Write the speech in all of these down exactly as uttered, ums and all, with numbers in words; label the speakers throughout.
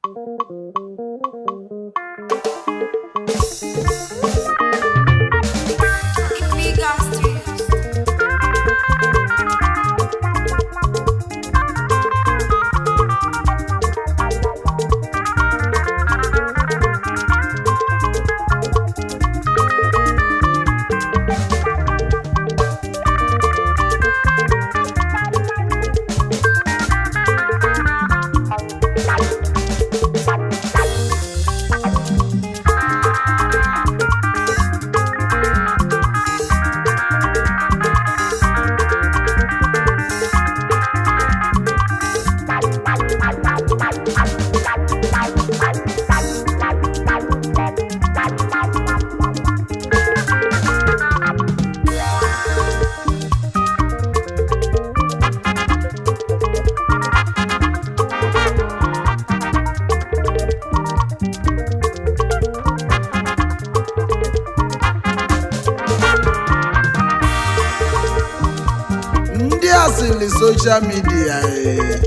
Speaker 1: asili social media eh.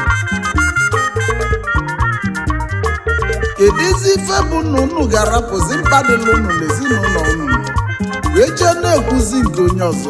Speaker 1: Kedizi ife bụ na unu ga-arapụzi mkpadịla unu n'ezinụlọ unu wee jee na-ekwuzi nke onye ọzọ.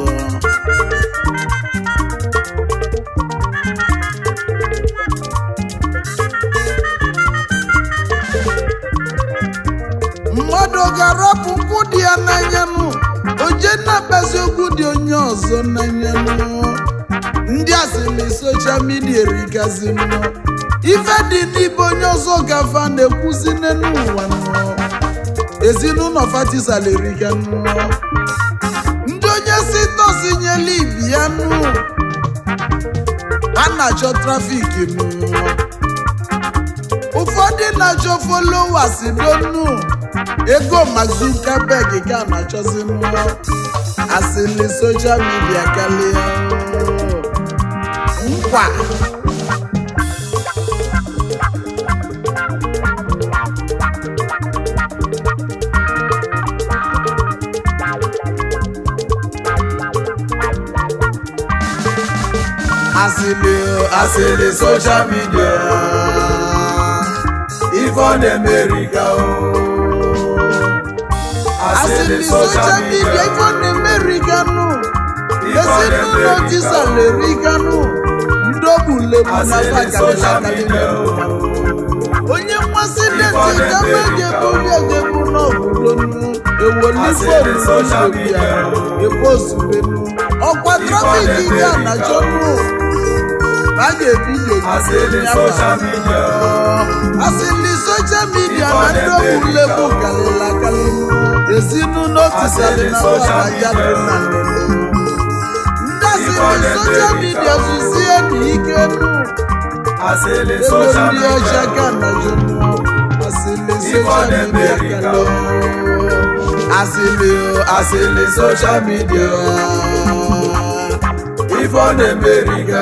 Speaker 1: Mmadụ ga-arapụ nkwụ dị ya n'anya nụ oje na-akpazi okwu dị onye ọzọ n'anya nụ. Ndị asili social media erigazi nụ ife dị n'ibe onye ọzọ gafa na-ekwuzi n'elu ụwa nụ. Ezinụlọ fatisala eriga nụ. Ndị onye si tosi nyela ibi ya nụ a na-achọ trafiki nụ. Ụfọdụ na-achọ followers donu ego Mark Zuckerberg ka na-achọzi nụ. Asili social media kalia nkwa asili asili social media even America asili social media even America no ezinụlọ tisala eriga nụ. Ndobule onye mmasị deti gama ga-ebuli egebu n'obodo nụ ewolifobia ebozubenu ọkwa trafiki ga na chọnụ a ga-ebido asili social media na ndobule bụ kalịla kalịnụ ezinụlọ tisala na wadaja dị na social media zuzie n'ike nụ
Speaker 2: asili social
Speaker 1: ndị ọcha ka na jụnụ asili social media kalo asili asili social media ife ọ na-emeriga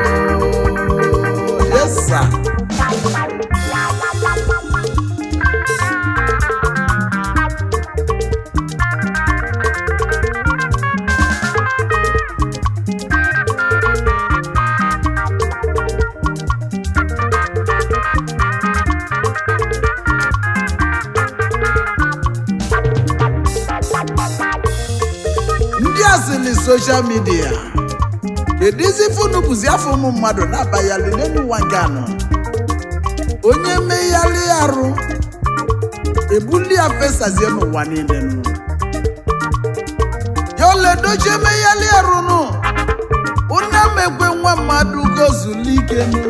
Speaker 1: yes sir. Asili social media kedizi funu bụzi afọ ụmụ mmadụ na-abayali n'elu ụwa nke anọ. Onye meghali arụ ebuli ya fesazie n'ụwa niile nụ. Yoledoche meghali arụ nụ una mekwe nwa mmadụ gozulike nụ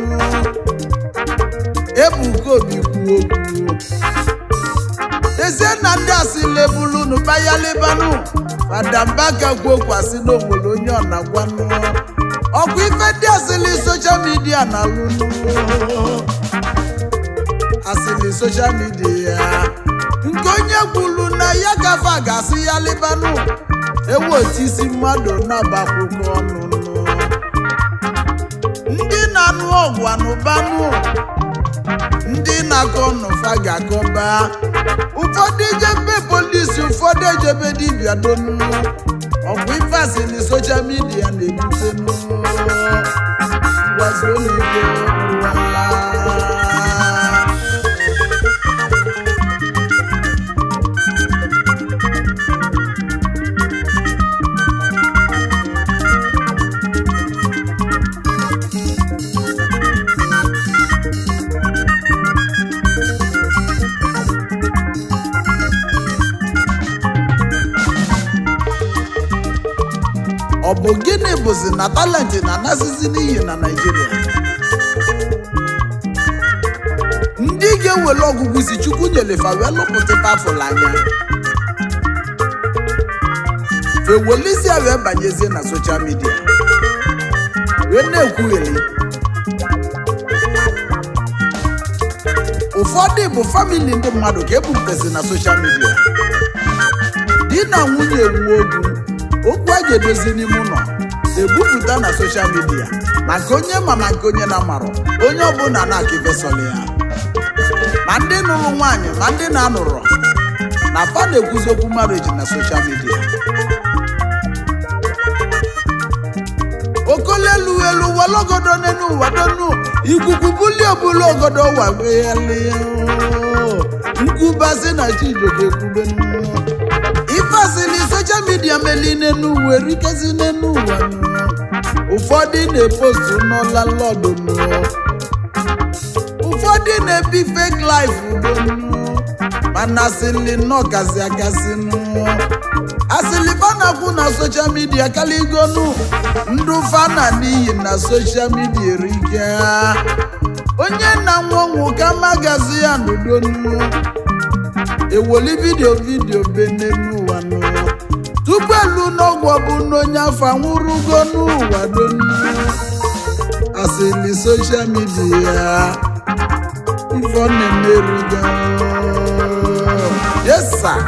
Speaker 1: Ebuka Obi kwuo okwu ezie na ndị asili ebulu nụ bayalibanụ Fadambaka gwokwasị n'onwere onye ọ na-agwa nụ ọkụ ife ndị asili social media na-alụ nụ. Asili social media nke onye kwuru na ya gafe ga-asị ya libanụ ewu otu isi mmadụ na-abakwụkwọ ọnụ nụ. Ndị na-anụ ọgwụ anụbanụ ndị na-akọ ọnụfa ga-akọba. Ụfọdụ ejebe polisi ụfọdụ ejebe dibịa donu ọgwụ ife asili social media na-ebute nụ ngwazi ụlọikpe bụ gịnị bụzi na talenti na-anasịzi n'iyi na Naịjirịa? Ndị ga-ewere ọgụgụ isi Chukwu nyelefa wee lụpụta pafụl anya fewelisia wee banyezie na soshal midia wee na-ekwugheri. Ụfọdụ bụ famili ndị mmadụ ka ebupụtasị na soshal midia. Di na nwunye ewu okwu okwu a ga-edozi n'ime ụlọ ebupụta na soshal midia maka onye ma ma nke onye na-amarọ onye ọbụla na-akịvesọrọ ya, ma ndị nụrụ nwaanyị ma ndị na-anụrụ na fa na-ekwuzi okwu marriage na soshal midia. Okolelu elu walogodo n'enu ụwa donu ikuku buli obulu ogodo wa weyali nkubasi na chijoke ekwube ifasili soshal midia meli n'enu uwe rikezi n'enu ụwa. Ụfọdụ na-epostu n'ọla lọdụ, ụfọdụ na-ebi fake life udonu, mana asịlị nọ gazi agazi asịlị fanakwu na soshal midia kaligonu ndụ fana n'iyi na soshal midia erike. Onye na nwanwu ka magazi ya n'udonu ewoli vidio vidio bene n'ụwa nụ tupu elu n'ọgwụ ọbụ n'onye afọ anwụrụgo n'ụwa donu. Asịlị soshal midia ife ọ na-emerigo. Yes sir.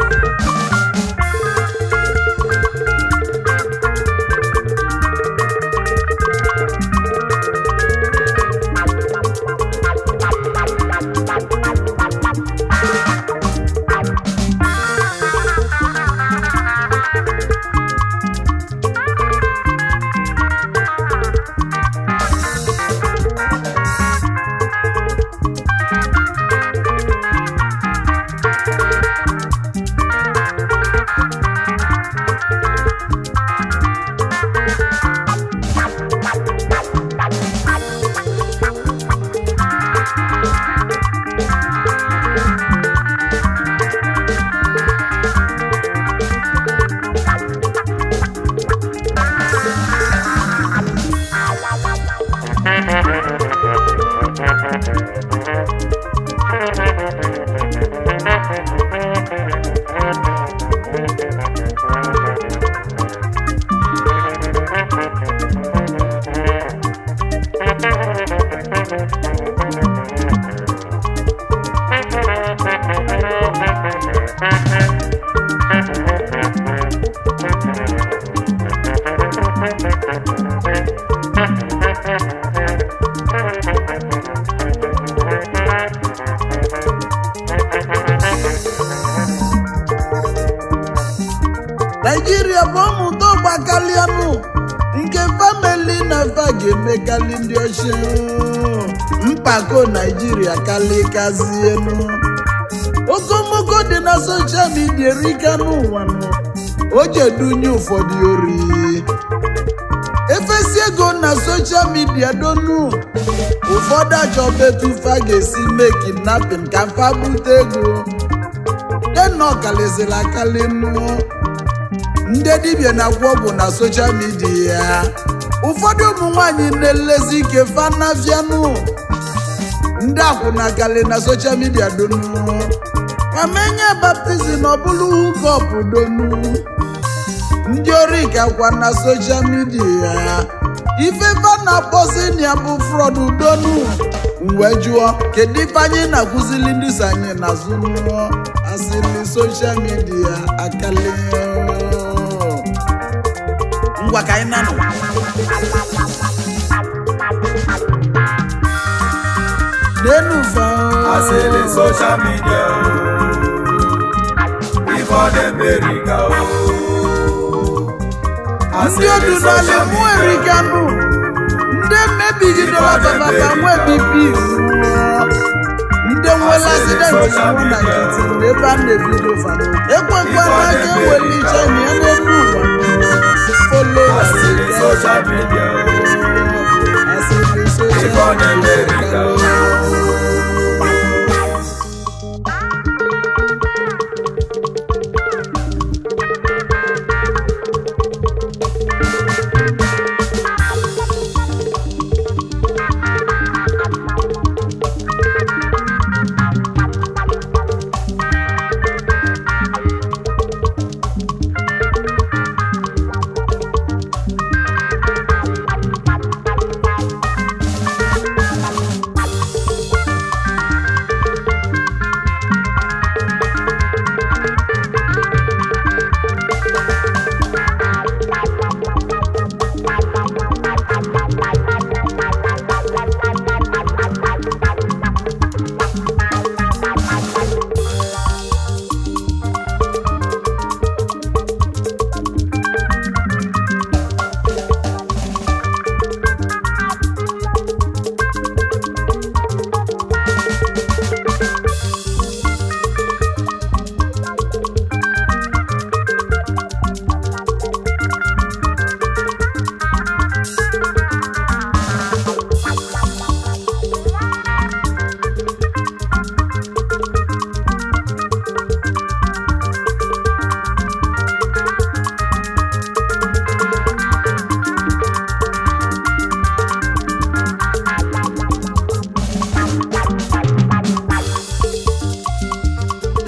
Speaker 1: Nigeria bụ ọmụta ọgbakalianụ nke famili na fa ga-emekali ndị ochie. Mpako Nigeria kalikazienu okomoko dị na soshal midia erika n'ụwa nụ o jedunye ụfọdụ ori efesi ego na soshal midia donu. Ụfọdụ achọba etu fa ga-esi mee kidnapping ka fa bute ego dena ọkaliziri akali nụ. Ndị dibịa na-agwọ ọgwụ na soshal midia. Ụfọdụ ụmụ nwanyị na-elezi ike fanafianụ. Ndị akwụna kali na soshal midia donu ma menye baptizim ọbụlụ hukọp donu. Ndị ori kakwa na soshal midia ife fana kpọzi ya bụ frọd donu. Mgbe jụọ kedu ife anyị na-akụzili ndị so anyị n'azụ nụọ asịrị soshal midia akali. Ngwa ka anyị nanụ n'enu fa
Speaker 2: asịlị soshal midia ife ọ na-emeriga.
Speaker 1: ndị odu n'ala mụ eriganụ ndị mmebigidela bababa nwe bibi ndị nwere asidenti nwụ na nkịtị n'ebe a na-ebido fa ekwekwana ka eweli iche na ya n'elu ụwa folo
Speaker 2: asịlị soshal midia
Speaker 1: asịrị
Speaker 2: ife ọ na-emeriga.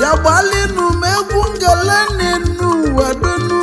Speaker 1: bịa gbalịnụ m egwu ngele n'enu ụwa donu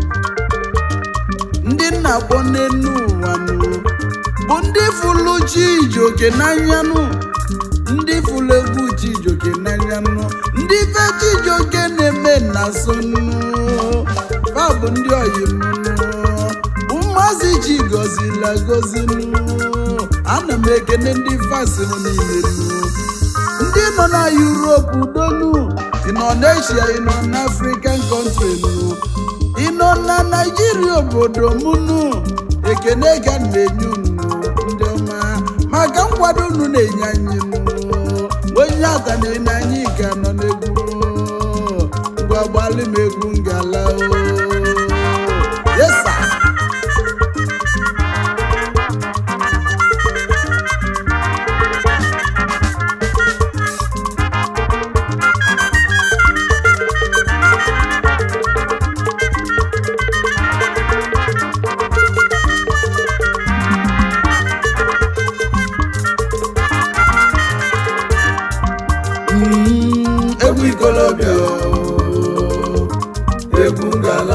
Speaker 1: ndị nna kpọ n'enu ụwa nụ bụ ndị fụlụ Chijioke n'anyanụ ndị fụlụ egwu Chijioke n'anyanụ ndị fe Chijioke na-eme na sonụ fa bụ ndị oyimnụ bụ Maazị Chigozila gozinụ ana m ekene ndị fasịnụ niile ndị nọ na Europe donu ị nọ n'Asia ị nọ n'African country nụ ị nọ na Nigeria obodo m nụ ekene ka na-enye unu ndị ọma maka nkwado unu na-enye anyị nụ onye aka na-enye anyị ka nọ n'egwu ngwa gbalị m egwu ngala o yes sir.
Speaker 2: Egwu ikolobịa egwu ngala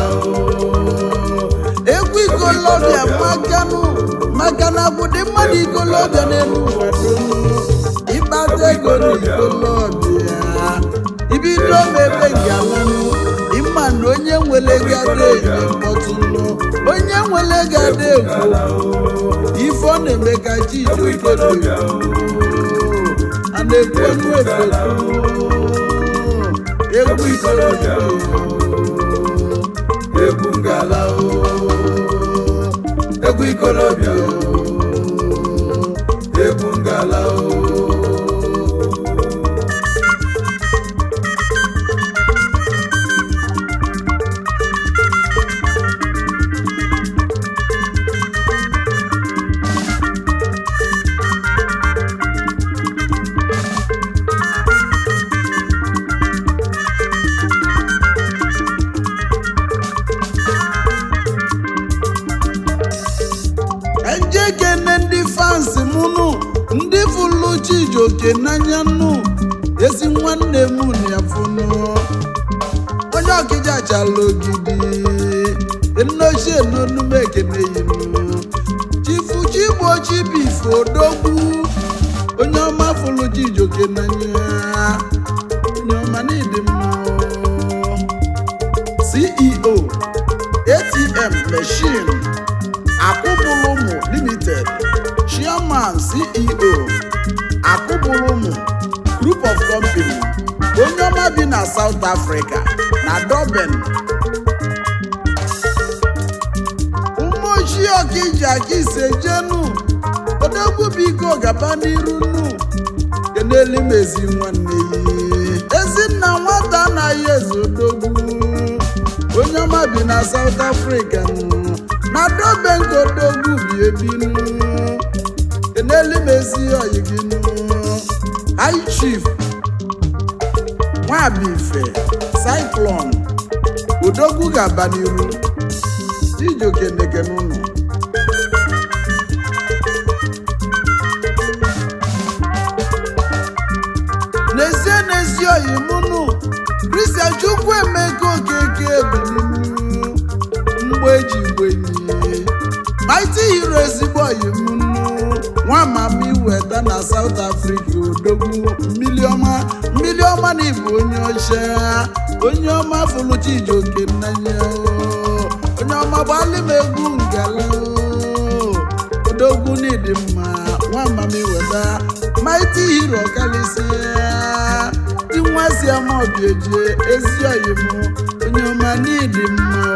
Speaker 1: egwu ikolobịa makanụ maka na bụdị mmadụ ikolobịa n'elu ụwa ịkpata ego n'ikolobịa ibido mebe ngalanụ ịma na onye nwere gada eji mkpọtụnụ onye nwere gada egwu ife ọ na-eme ka Chijioke dị a na-ekwu ọnụ efe egwu ikolobịa
Speaker 2: egwu ngala egwu ikolobịa egwu ngala
Speaker 1: njekene ndị fansi mụnụ ndị fụlụ Chijioke n'anya nụ ezi nwanne m ya fụnụ onye Ọkịja chala ogidi nnochie n'onume ekene yinụ Chifu Chigbo Chibife Odogwu onye ọma fụlụ Chijioke n'anya onye ọma n'ịdị mma C E O A T M Machine Akụbụlụmụ Limited Chairman C E O Akụbụlụmụ Group of Company onye ọma bi na South Africa na Durban ụmụochi Ọkịja ka ise jenu Odogwu biko gaba n'iru nụ keneli m ezi nwanne ya Ezinna nwata anaghị ezo Odogwu onye ọma bi na South Africa na Durban ka Odogwu bi ebinu keneli m ezi oyi gị nụ High Chief Nwabife Cyclone Odogwu gaba n'iru Chijioke nekene ụnụ n'ezie n'ezie oyi mụnụ Christian Chukwuemeka Okeke ebilinu mgbe eji gbenyi Mighty Hero ezigbo oyi mụnụ nwa mama iweta na South Africa Odogwu mmili ọma mmili ọma na ịbụ onye ọcha onye ọma fụlụ Chijioke n'anya onye ọma gbalị m egwu ngala Odogwu n'ịdị mma nwa mama iweta Mighty Hero kalịsịa dị nwa si ama obi eje ezi oyi m onye ọma n'ịdị mma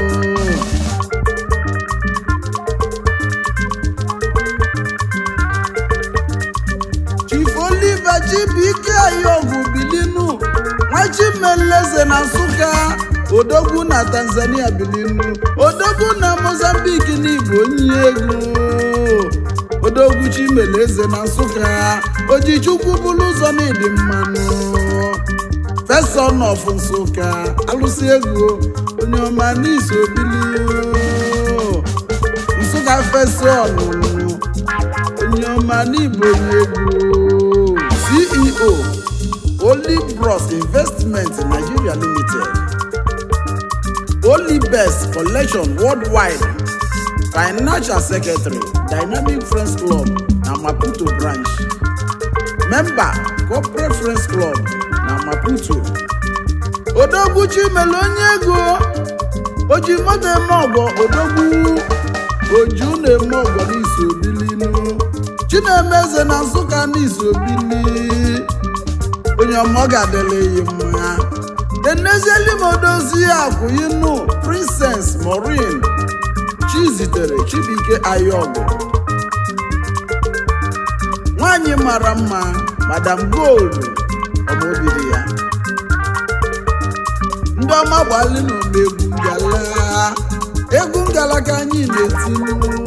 Speaker 1: Chief Oliver Chibike Ayọgwụ bilinu Nwachimeleze na Nsụka Odogwu na Tanzania bilinu Odogwu na Mozambique n'Igbo onye egwu Odogwu Chimeleze na Nsụka Ojichukwu bụrụ ụzọ n'ịdị mmanụ First son of Nsụka alụsị ego onye ọma n'iso bili Nsụka first son onye ọma n'Igbo onye egwu C E O Olibros Plus Investment Nigeria Limited, Only Best Collection Worldwide, Financial Secretary, Dynamic Friends Club na Maputo Branch, Member Corporate Friends Club na Maputo. Odogwu Chimelu onye ego oji moto eme ọgọ Odogwu Oju na-eme ọgọ n'isi obilinu Chinemeze na Nsụka n'isi obili onye ọmọ ga-adịleghị mma enezieli m odozi akwụyinu Princess Maureen Chizitere Chibuike Ayọgụ nwanyị mara mma Madam Gold ọmọbiri ya ndị ọma gbalị n'ụlọ egwu ngala egwu ngala ka anyị na-etinu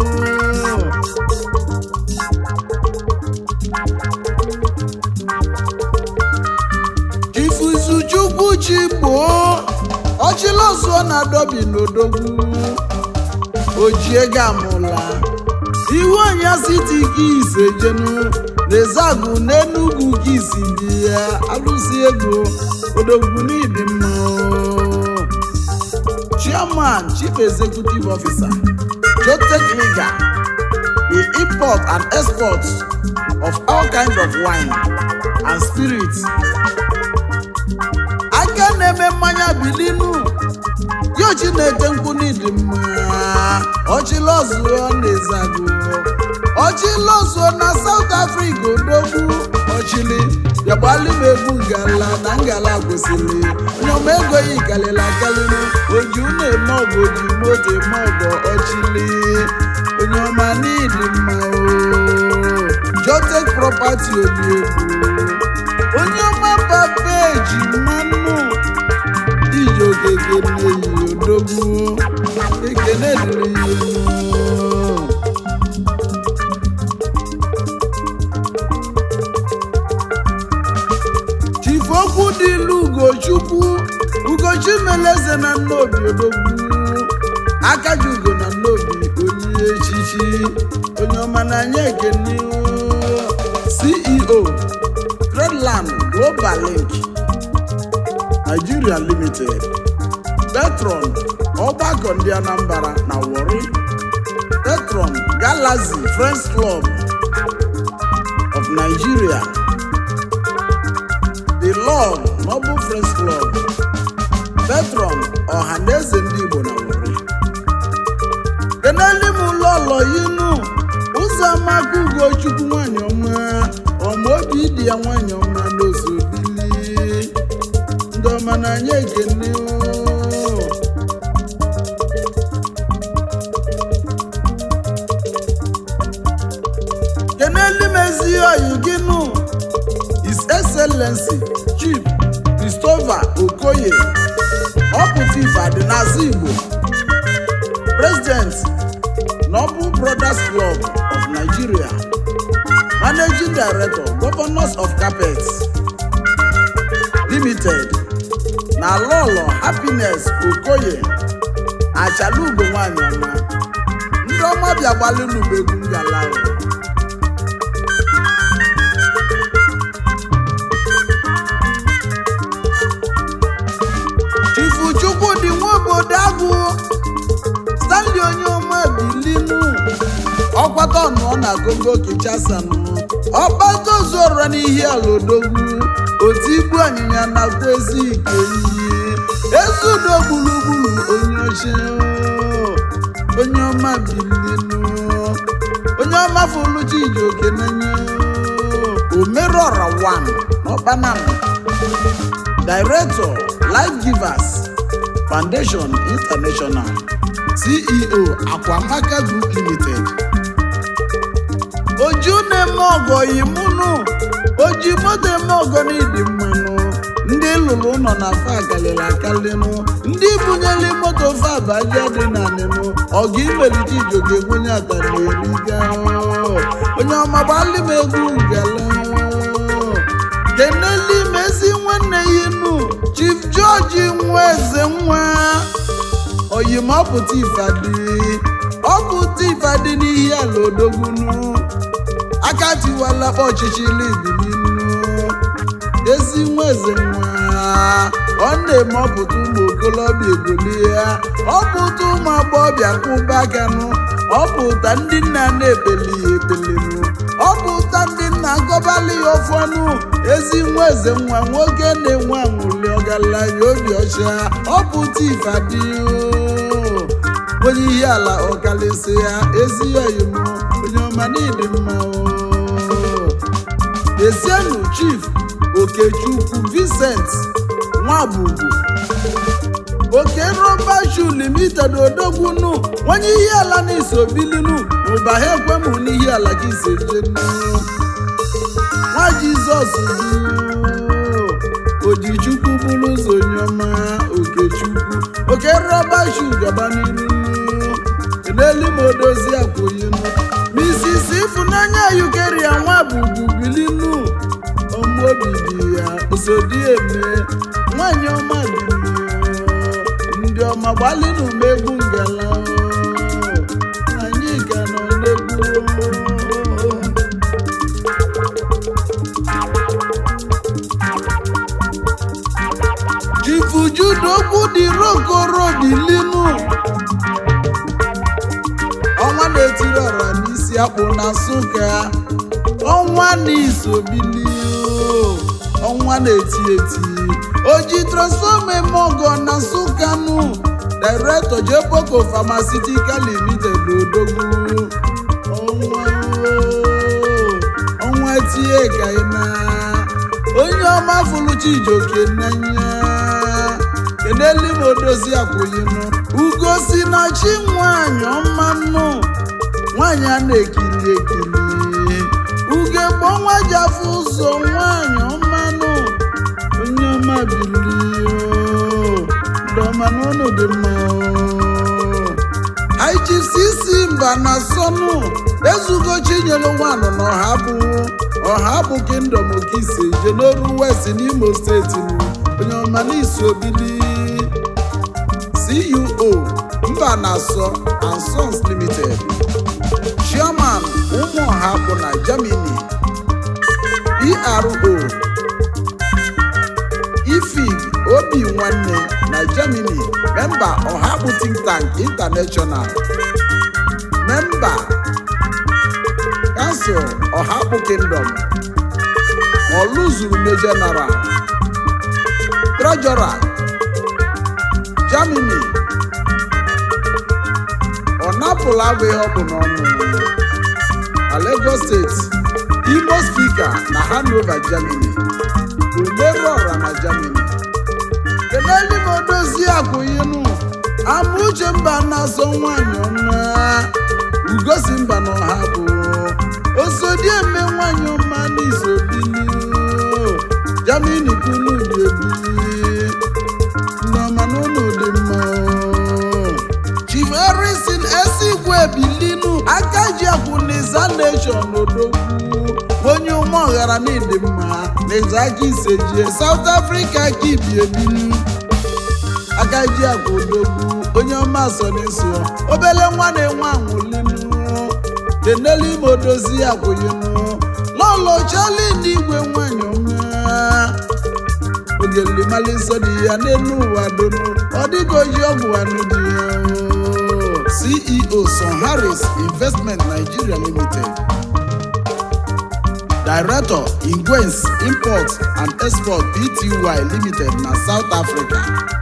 Speaker 1: Ifuzuchukwu Chigbo Ọchịlọzụọ na Dobi n'Odogwu Ojiego Amụla iwu anya siti gị ise jenu n'Ezagụ n'Enugu gị isi dị ya alụsị ego Odogwu n'ịdị mma. Chairman, Chief Executive Officer, Jotech Liga, the import and export of all kinds of wine and spirits. Aka na-eme mmanya bilinu yo Chineke nkwu n'ịdị mma. Ọchịlọzụọ n'Ezagụ, Ọchịlọzụọ na South Africa Odogwu Ọchịlị bịagbali m egwu ngala na ngala kwesịrị onye ọma ego yi kalịla kalịnụ Oju na-eme ọgọ oji moto eme ọgọ Ọchịlị onye ọma n'ịdị mma o Jotech Property obi egwu onye ọma papa eji mmanụ iji okeke na-eyi Odogwu ekene dịrị ihe okwu dị ilu Ugochukwu Ugochimeleze na Nnobi Odogwu Akaji Ugo na Nnobi onye echichi onye ọma n'anya ekene C E O Redland Global Link Nigeria Limited, Petron Ọgbakọ ndị Anambra na Warri, Petron Galaxy Friends Club of Nigeria, The Lord Noble Friends Club, Petron Ọhaneze ndị Igbo na Warri. Keneli m lọlọ yinu Ụzọamaka Ugochukwu nwanyị ọma ọmaobi dị ya nwanyị ọma n'Ozubili ndị ọma n'anya ekene keneli m ezi oyi gịnụ His Excellency Chief Christopher Okoye Ọpụta Ife Adịnazị Igbo, President Noble Brothers Club of Nigeria, Managing Director Governors of Carpets Limited, na Lolo Happiness Okoye Achalugo nwanyị ọma ndị ọma bịa gbalị n'ubegwu ngala Chifu Chukwudi Nwobodo Agụ Stanley onye ọma bilinu ọkwata ọnụ na Gogo Kichasanụ ọgbatozuora n'ihi ala Odogwu otu ibu anyịnya nakwa ezi ike ihe ezudo gburugburu onye oche onye ọma bilinu onye ọma fụlụchi iji oke n'anya Omerọra one n'Ọkpanam, Director Life Givers Foundation International, C E O Akwamaka Group Limited. Oju na-eme ọgọ yimunu oji moto eme ọgọ n'ịdị mmanụ ndị lụrụ nọ na fa galịla akalịnụ ndị bunyeli moto fa abaja dị na nịnụ ọgụ imelite ijoge bunye atarieriga onye ọma gbalị m egwu ngala keneli mezi nwanne yinu Chief George Nweze nwa oyimọpụta ifadi ọpụta ifadi n'ihi ala Odogwunu akatiwala ọchịchị libi n'inu ezi nwa eze nwa ọ na-eme ọpụta ụmụ okolobịa egolie ya ọpụta ụmụ agbọghọbịa kwụba akanụ ọpụta ndị nna na-ebeli ya ebelinu ọpụta ndị nna agọbali ya ọfọnụ ezi nwa eze nwa nwoke na-enwe anwụli ọgaranya obi ọcha ọpụta ifadi onye ihe ala ọkalịsị ya ezi oyim onye ọma n'ịdị mma Esienu Chief Okechukwu Vincent Nwabugu Oke Rọba Shoe Limited Odogwunu onye ihe ala na-eso bilinu ụba ha ekwemụ n'ihe ala gị isejenu nwa Jizọs Ojichukwu bụrụ ụzọ onye ọma Okechukwu Oke Rọba Shoe gaba n'iru n'elu ma odozi akwụyinu Missis Ifunanya Yukeria Nwabugu bilinu ọmụobi ya osodi eme nwanyị ọma bilinu ndị ọma gbalịnụ m egwu ngala anyị ga nọ n'egwu Chifu Jude okwu dị rokoro bilinu ọnwa na-etiri ọra n'isi akpụ na Nsụka ọnwa n'isobili ọnwa na-eti eti oji transfọma eme ọgọ na Nsụka nụ Director Jeboko Pharmaceutical Limited Odogwu ọnwa ọnwa tie ka ị na onye ọma fụlụ Chijioke n'anya keneli m odozi akwụyinụ Ugosi na chi nwanyị ọma nụ nwanyị a na-ekiri ekiri ugegbe ọnwa ji afọ ụzọ nwanyị ọma nụ onye ọma bilio ndọma n'ụlọ dị mma I Chief C C mba na sọnụ ezugo Chinyere nwanụ na ọhabụ ọhabụ Kingdom Okise Jenoru West n'Imo steeti onye ọma n'isi obili C U O Mbanaso and Sons Limited Chairman Umuohakpu na Germany P R O Ifig Obi Nwanne na Germany Member Ohakpu Think Tank International Member Council Ohakpu Kingdom Oluzuru General Treasurer Germany ọ napụla agba ihe ọ bụ n'ọnụ na Lagos State Imo Speaker na Hanover Germany Umeru ọra na Germany keneli m odozi akwụyinu Amuche mba na-asọ nwanyị ọma Ugosi mba na ọha bụ osodi eme nwanyị ọma n'isobili Germany kunu dị ebili n'ọma n'ụlọ dị mma Chief Harrison Esigwe bilinu aka ji akwụ n'Iza Nation Odogwu onye ụmụ ọghara n'ịdị mma n'Iza aka isejie South Africa ka ibi ebinu aka ji akwụ Odogwu onye ọma so n'eso obele nwa na-enwe anwụlinu keneli ime odozi akwụyinu lọlọ Charlie n'igwe nwanyị ọma ogeli mali nsọ dị ya n'elu ụwa donu ọ dịghị oji ọgwụ anụ dị ya C E O Son Harris Investment Nigeria Limited Director Ingwens Import and Export Pty Limited na South Africa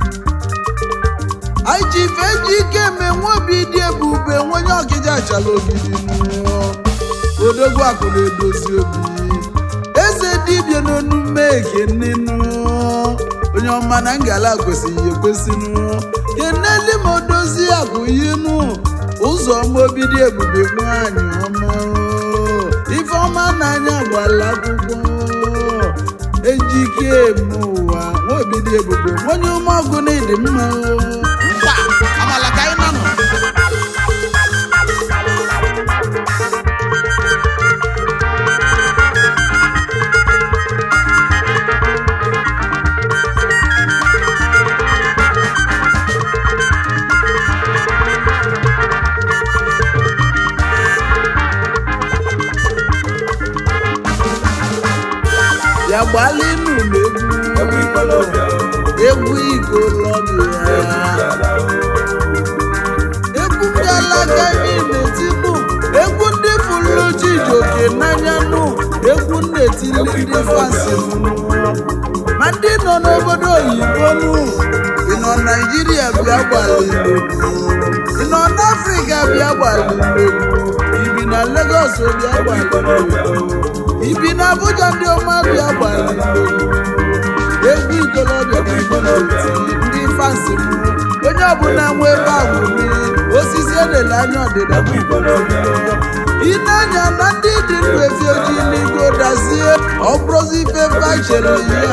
Speaker 1: I Chief Ejike menwobi dị ebube nwenye ọkịja achala ogidi Odogwu akụ na-edozi obi eze dibịa n'onume ekenenu onye ọma na ngala kwesịghị ekwesịnụ keneli m odozi akwụyinu ụzọ obi dị ebube nwanyị ọma ife ọma n'anya gbala akwụkwọ ejike eme ụwa nwobi dị ebube onye umeọgụ na ịdị mma mba amala ka anyị nọ ya gbalịnụ egwu ikolobịa egwu ngala ka anyị na-etipụ egwu ndị fụlụ Chijioke n'anya nụ egwu na-etili ndị fansi ma ndị nọ n'obodo oyibo nụ ị nọ Naijiria bịa gbalị ị nọ n'Afrịka bịa gbalị ibi na Lagos bịa gbalị ibi na Abuja ndị ọma bịa gbalị egwu ikolobịa ndị fansi onye ọbụla nwe ebe ahụ osisi elele anya ọdịda ị na-anya na ndị dị ndụ efi ojii n'igo dazie ọ bụrụzi ife fachere ya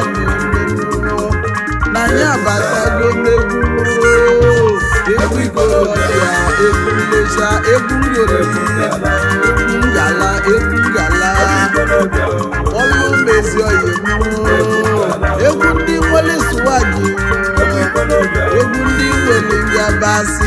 Speaker 1: na ya abatago n'egwu egwu ikolobịa egwu nlecha egwu ngoli egwu ngala egwu ngala ọlụ mezi oyi egwu ndị nwere suwaji egwu ndị nwere ngabasị